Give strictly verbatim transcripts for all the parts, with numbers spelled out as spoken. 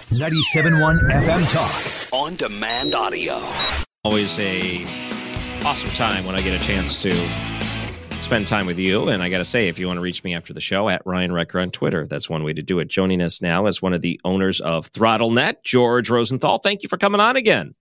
ninety-seven point one F M Talk. On demand audio. Always a awesome time when I get a chance to spend time with you. And I got to say, if you want to reach me after the show, at Ryan Recker on Twitter, that's one way to do it. Joining us now is one of the owners of ThrottleNet, George Rosenthal. Thank you for coming on again.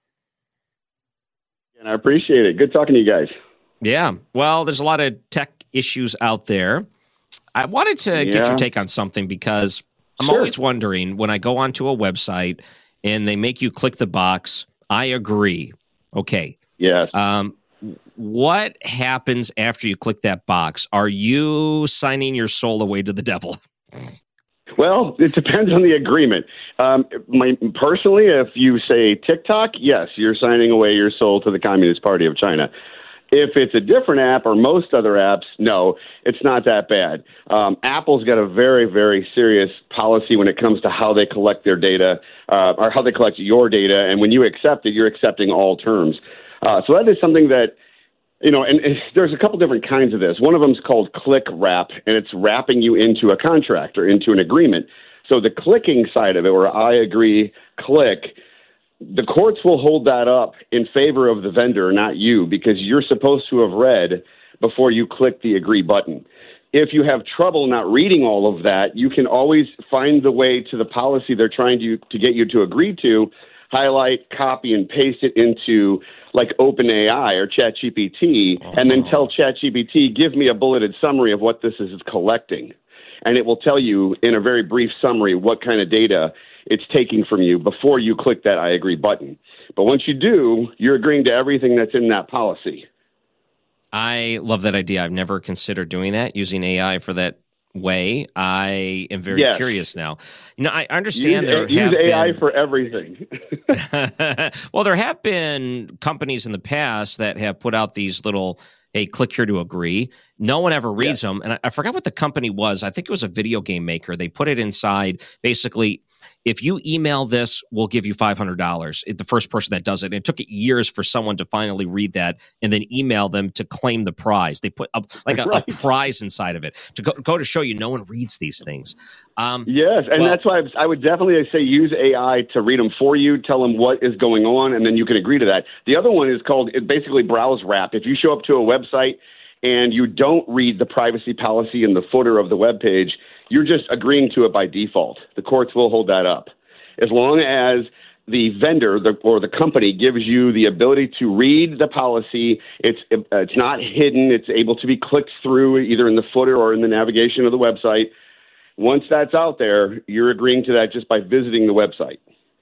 And I appreciate it. Good talking to you guys. Yeah. Well, there's a lot of tech issues out there. I wanted to Yeah. get your take on something because I'm Sure. always wondering when I go onto a website and they make you click the box, I agree. Okay. Yes. Um, what happens after you click that box? Are you signing your soul away to the devil? Well, it depends on the agreement. Um, my, personally, if you say TikTok, yes, you're signing away your soul to the Communist Party of China. If it's a different app or most other apps, no, it's not that bad. Um, Apple's got a very, very serious policy when it comes to how they collect their data uh, or how they collect your data. And when you accept it, you're accepting all terms. Uh, so that is something that, you know, and, and there's a couple different kinds of this. One of them is called click wrap, and it's wrapping you into a contract or into an agreement. So the clicking side of it, where I agree, click, the courts will hold that up in favor of the vendor, not you, because you're supposed to have read before you click the agree button. If you have trouble not reading all of that, you can always find the way to the policy they're trying to, to get you to agree to, highlight, copy, and paste it into like OpenAI or ChatGPT, oh. and then tell ChatGPT, give me a bulleted summary of what this is collecting. And it will tell you in a very brief summary what kind of data it's taking from you before you click that I agree button. But once you do, you're agreeing to everything that's in that policy. I love that idea. I've never considered doing that, using A I for that way. I am very yes. curious now. You know, I understand use, there use have A I been... for everything. Well, there have been companies in the past that have put out these little, hey, click here to agree. No one ever reads yeah. them. And I, I forgot what the company was. I think it was a video game maker. They put it inside, basically, if you email this, we'll give you five hundred dollars. The first person that does it. And it took years for someone to finally read that and then email them to claim the prize. They put a, like a, right. a prize inside of it to go, go to show you no one reads these things. Um, yes, and well, that's why I would definitely say use A I to read them for you, tell them what is going on, and then you can agree to that. The other one is called it basically browse wrap. If you show up to a website and you don't read the privacy policy in the footer of the web page, you're just agreeing to it by default. The courts will hold that up. As long as the vendor the, or the company gives you the ability to read the policy, it's it's not hidden. It's able to be clicked through either in the footer or in the navigation of the website. Once that's out there, you're agreeing to that just by visiting the website.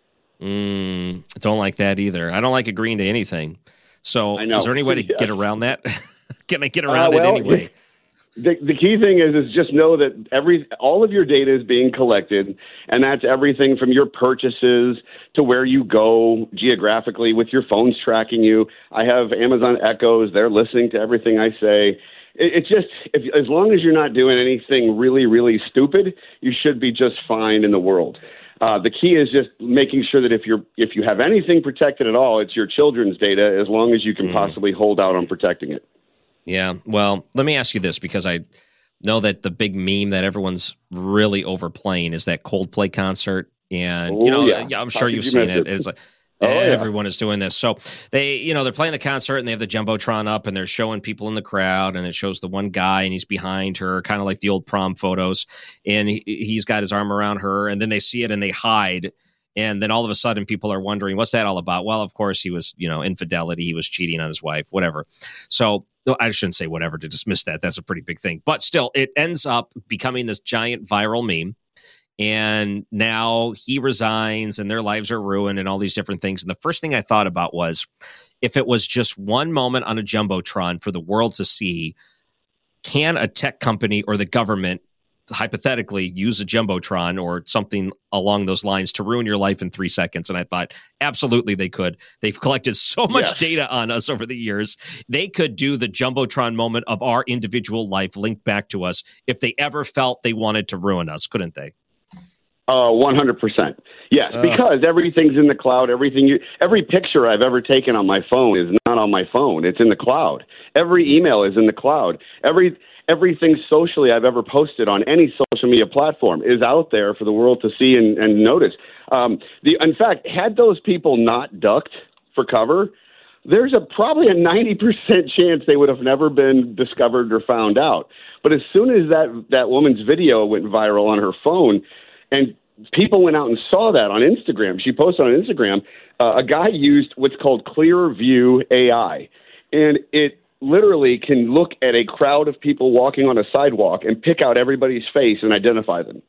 Mm, I don't like that either. I don't like agreeing to anything. So is there any way to yeah. get around that? Can I get around uh, well, it anyway? The, the key thing is is just know that every all of your data is being collected, and that's everything from your purchases to where you go geographically with your phones tracking you. I have Amazon Echoes. They're listening to everything I say. It, it's just if, as long as you're not doing anything really, really stupid, you should be just fine in the world. Uh, the key is just making sure that if you're if you have anything protected at all, it's your children's data, as long as you can mm. possibly hold out on protecting it. Yeah, well, let me ask you this, because I know that the big meme that everyone's really overplaying is that Coldplay concert. And, oh, you know, yeah. I'm sure you've you seen it. it. It's like oh, everyone yeah. is doing this. So they, you know, they're playing the concert and they have the Jumbotron up and they're showing people in the crowd, and it shows the one guy and he's behind her, kind of like the old prom photos. And he, he's got his arm around her, and then they see it and they hide. And then all of a sudden people are wondering, what's that all about? Well, of course, he was, you know, infidelity. He was cheating on his wife, whatever. So I shouldn't say whatever to dismiss that. That's a pretty big thing. But still, it ends up becoming this giant viral meme. And now he resigns and their lives are ruined and all these different things. And the first thing I thought about was, if it was just one moment on a Jumbotron for the world to see, can a tech company or the government hypothetically use a Jumbotron or something along those lines to ruin your life in three seconds? And I thought, absolutely they could. They've collected so much yeah. data on us over the years. They could do the Jumbotron moment of our individual life linked back to us if they ever felt they wanted to ruin us, couldn't they? Uh, one hundred percent. Yes, uh, because everything's in the cloud. Everything you, every picture I've ever taken on my phone is not on my phone. It's in the cloud. Every email is in the cloud. Every Everything socially I've ever posted on any social media platform is out there for the world to see and, and notice. Um, the in fact, had those people not ducked for cover, there's a probably a ninety percent chance they would have never been discovered or found out. But as soon as that, that woman's video went viral on her phone and people went out and saw that on Instagram, she posted on Instagram, uh, a guy used what's called Clearview A I. And it literally can look at a crowd of people walking on a sidewalk and pick out everybody's face and identify them.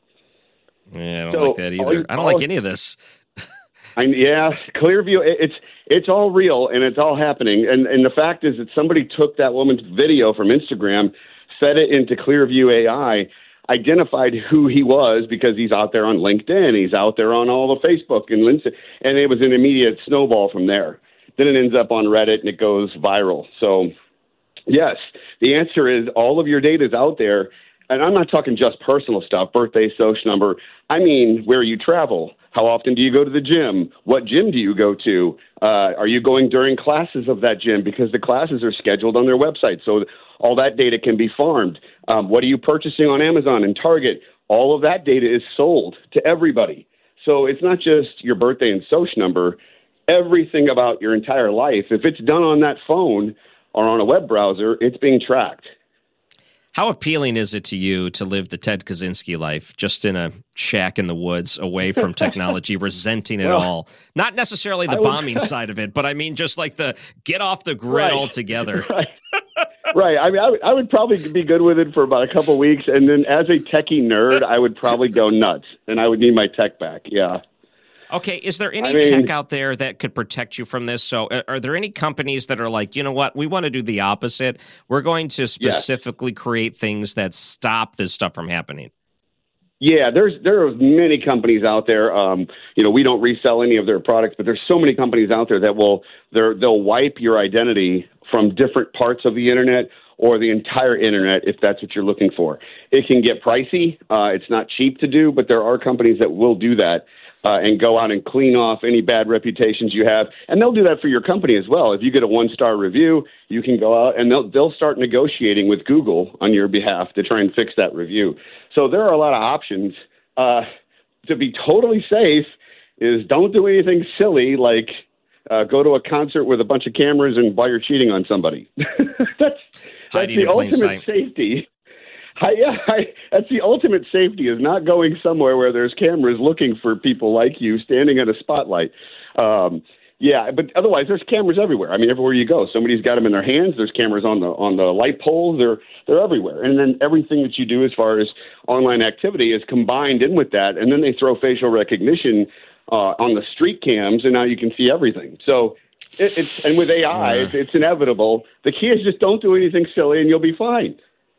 Yeah, I don't so, like that either. all, I don't all, like any of this. I, yeah, Clearview, it's it's all real and it's all happening. And and the fact is that somebody took that woman's video from Instagram, fed it into Clearview A I, identified who he was because he's out there on LinkedIn, he's out there on all the Facebook and LinkedIn, and it was an immediate snowball from there. Then it ends up on Reddit and it goes viral. So, yes, the answer is all of your data is out there. And I'm not talking just personal stuff, birthday, social number. I mean, where you travel. How often do you go to the gym? What gym do you go to? Uh, are you going during classes of that gym? Because the classes are scheduled on their website. So all that data can be farmed. Um, what are you purchasing on Amazon and Target? All of that data is sold to everybody. So it's not just your birthday and social number. Everything about your entire life, if it's done on that phone or on a web browser, it's being tracked. How appealing is it to you to live the Ted Kaczynski life, just in a shack in the woods, away from technology, resenting it well, all? Not necessarily the would, bombing side of it, but I mean just like the get off the grid right, altogether. Right. Right. I mean, I, I would probably be good with it for about a couple of weeks, and then as a techie nerd, I would probably go nuts, and I would need my tech back. Yeah. Okay, is there any I mean, tech out there that could protect you from this? So are, are there any companies that are like, you know what, we want to do the opposite? We're going to specifically yeah. create things that stop this stuff from happening. Yeah, there's there are many companies out there. Um, you know, we don't resell any of their products, but there's so many companies out there that will they're, they'll wipe your identity from different parts of the internet or the entire internet if that's what you're looking for. It can get pricey. Uh, it's not cheap to do, but there are companies that will do that. Uh, and go out and clean off any bad reputations you have. And they'll do that for your company as well. If you get a one-star review, you can go out and they'll they'll start negotiating with Google on your behalf to try and fix that review. So there are a lot of options. Uh, to be totally safe is don't do anything silly like uh, go to a concert with a bunch of cameras and while you're cheating on somebody. that's that's the ultimate safety. I, yeah, I, that's the ultimate safety is not going somewhere where there's cameras looking for people like you standing at a spotlight. Um, yeah, but otherwise there's cameras everywhere. I mean, everywhere you go, somebody's got them in their hands. There's cameras on the on the light poles. They're they're everywhere. And then everything that you do as far as online activity is combined in with that. And then they throw facial recognition uh, on the street cams, and now you can see everything. So it, it's and with A I, yeah. it's, it's inevitable. The key is just don't do anything silly, and you'll be fine.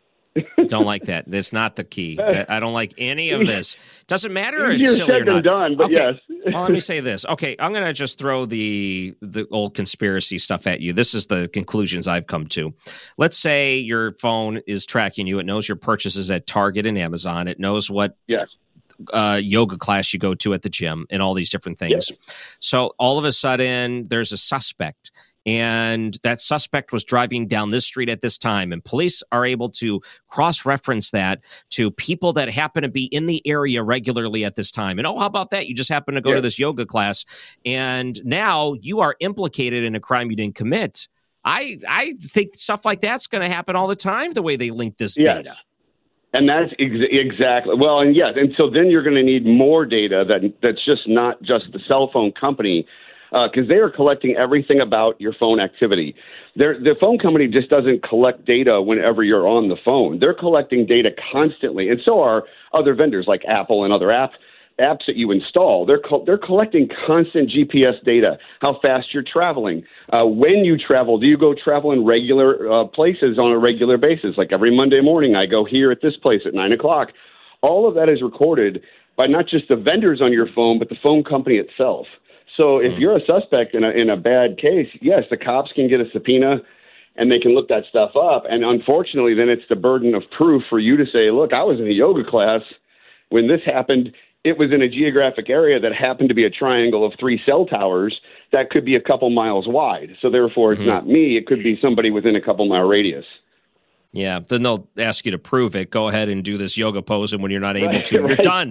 Don't like that. That's not the key. I don't like any of this. Doesn't matter if it's silly or not. Done, but okay. Yes. Well, let me say this. Okay, I'm going to just throw the the old conspiracy stuff at you. This is the conclusions I've come to. Let's say your phone is tracking you. It knows your purchases at Target and Amazon. It knows what yes. uh, yoga class you go to at the gym and all these different things. Yes. So all of a sudden, there's a suspect. And that suspect was driving down this street at this time. And police are able to cross-reference that to people that happen to be in the area regularly at this time. And, oh, how about that? You just happen to go yeah. to this yoga class. And now you are implicated in a crime you didn't commit. I I think stuff like that's going to happen all the time, the way they link this yeah. data. And that's ex- exactly, well, and yes. And so then you're going to need more data that that's just not just the cell phone company, because uh, they are collecting everything about your phone activity. They're, the phone company just doesn't collect data whenever you're on the phone. They're collecting data constantly, and so are other vendors like Apple and other apps apps that you install. They're co- they're collecting constant G P S data, how fast you're traveling, uh, when you travel. Do you go travel in regular uh, places on a regular basis? Like every Monday morning, I go here at this place at nine o'clock. All of that is recorded by not just the vendors on your phone, but the phone company itself. So if you're a suspect in a in a bad case, yes, the cops can get a subpoena and they can look that stuff up. And unfortunately, then it's the burden of proof for you to say, look, I was in a yoga class when this happened. It was in a geographic area that happened to be a triangle of three cell towers that could be a couple miles wide. So therefore, it's mm-hmm. not me. It could be somebody within a couple mile radius. Yeah, then they'll ask you to prove it. Go ahead and do this yoga pose, and when you're not able right, to, right. you're done.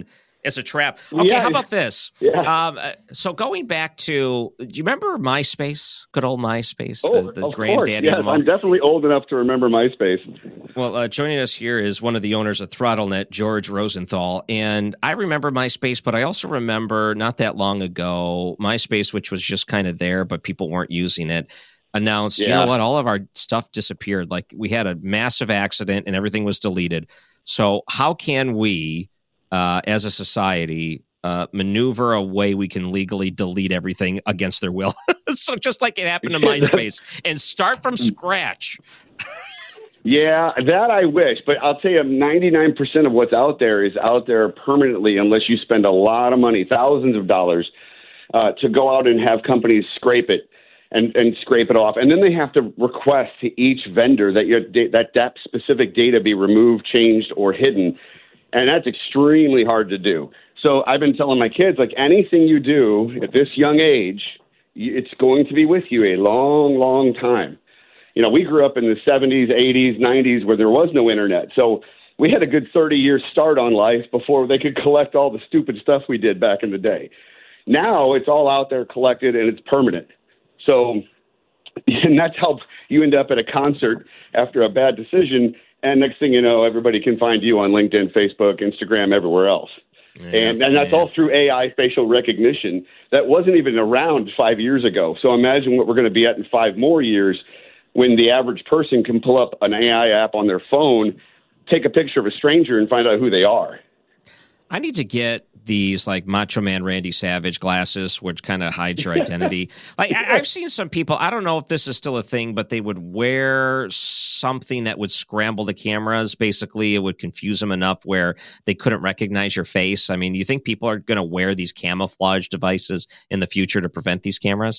It's a trap. Okay, yeah. how about this? Yeah. Um, uh, so going back to, do you remember MySpace? Good old MySpace, Oh, the, the of granddaddy course. Yes, of them all. I'm definitely old enough to remember MySpace. Well, uh, joining us here is one of the owners of ThrottleNet, George Rosenthal. And I remember MySpace, but I also remember not that long ago, MySpace, which was just kind of there, but people weren't using it, announced, Yeah. you know what, all of our stuff disappeared. Like we had a massive accident and everything was deleted. So how can we, uh, as a society, uh, maneuver a way we can legally delete everything against their will? So just like it happened to MySpace, and start from scratch. Yeah, that I wish. But I'll tell you, ninety-nine percent of what's out there is out there permanently unless you spend a lot of money, thousands of dollars, uh, to go out and have companies scrape it and, and scrape it off. And then they have to request to each vendor that your that, that specific data be removed, changed, or hidden. And that's extremely hard to do. So I've been telling my kids, like, anything you do at this young age, it's going to be with you a long, long time. You know, we grew up in the seventies, eighties, nineties where there was no internet. So we had a good thirty year start on life before they could collect all the stupid stuff we did back in the day. Now it's all out there collected and it's permanent. So, and that's how you end up at a concert after a bad decision. And next thing you know, everybody can find you on LinkedIn, Facebook, Instagram, everywhere else. Yeah, and and that's yeah. all through A I facial recognition that wasn't even around five years ago. So imagine what we're going to be at in five more years when the average person can pull up an A I app on their phone, take a picture of a stranger, and find out who they are. I need to get these like Macho Man Randy Savage glasses, which kind of hides your identity. Like I, I've seen some people, I don't know if this is still a thing, but they would wear something that would scramble the cameras. Basically, it would confuse them enough where they couldn't recognize your face. I mean, do you think people are going to wear these camouflage devices in the future to prevent these cameras?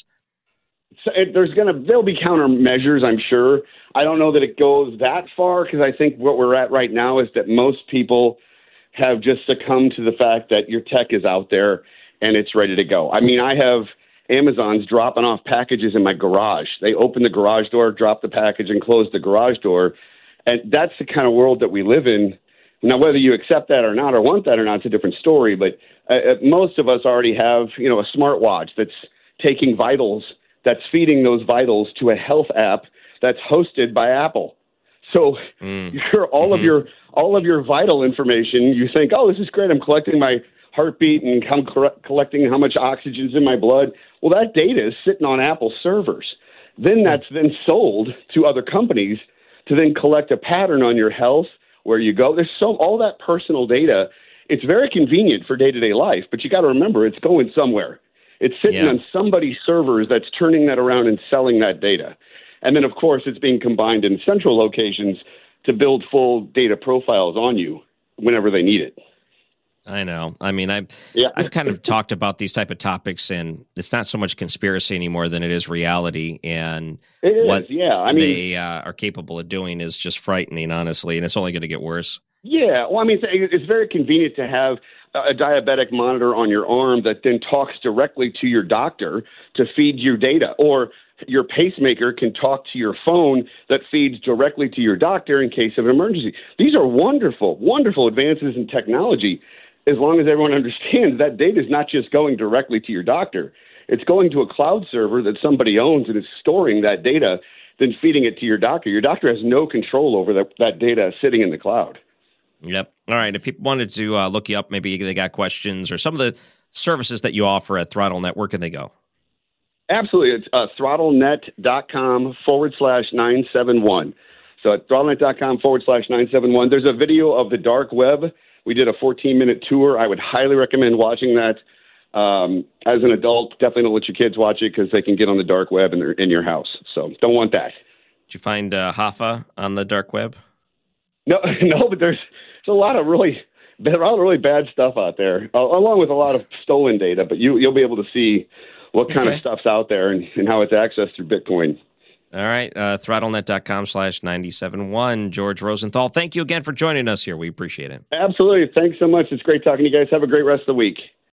So it, there's going to there'll be countermeasures, I'm sure. I don't know that it goes that far because I think what we're at right now is that most people have just succumbed to the fact that your tech is out there and it's ready to go. I mean, I have Amazon's dropping off packages in my garage. They open the garage door, drop the package, and close the garage door. And that's the kind of world that we live in. Now, whether you accept that or not or want that or not, it's a different story. But uh, most of us already have, you know, a smartwatch that's taking vitals, that's feeding those vitals to a health app that's hosted by Apple. So mm. you're, all mm-hmm. of your all of your vital information, you think, oh, this is great. I'm collecting my heartbeat and I'm cor- collecting how much oxygen's in my blood. Well, that data is sitting on Apple servers. Then that's then sold to other companies to then collect a pattern on your health, where you go. There's so all that personal data. It's very convenient for day-to-day life, but you got to remember it's going somewhere. It's sitting yeah. on somebody's servers that's turning that around and selling that data. And then, of course, it's being combined in central locations to build full data profiles on you whenever they need it. I know. I mean, I've, yeah. I've kind of talked about these type of topics, and it's not so much conspiracy anymore than it is reality. And it is, what yeah. I mean, they uh, are capable of doing is just frightening, honestly, and it's only going to get worse. Yeah. Well, I mean, it's, it's very convenient to have a diabetic monitor on your arm that then talks directly to your doctor to feed you data, or your pacemaker can talk to your phone that feeds directly to your doctor in case of an emergency. These are wonderful, wonderful advances in technology, as long as everyone understands that data is not just going directly to your doctor. It's going to a cloud server that somebody owns and is storing that data, then feeding it to your doctor. Your doctor has no control over that, that data sitting in the cloud. Yep. All right. If people wanted to uh, look you up, maybe they got questions or some of the services that you offer at ThrottleNet, where can they go? Absolutely. It's uh, throttlenet.com forward slash 971. So at throttlenet.com forward slash 971. There's a video of the dark web. We did a fourteen minute tour. I would highly recommend watching that. Um, as an adult, definitely don't let your kids watch it because they can get on the dark web in, their, in your house. So don't want that. Did you find uh, Hoffa on the dark web? No, no, but there's, there's a lot of really, a lot of really bad stuff out there, uh, along with a lot of stolen data. But you, you'll be able to see what kind okay. of stuff's out there and, and how it's accessed through Bitcoin. All right. Uh, throttlenet.com slash 971. George Rosenthal, thank you again for joining us here. We appreciate it. Absolutely. Thanks so much. It's great talking to you guys. Have a great rest of the week.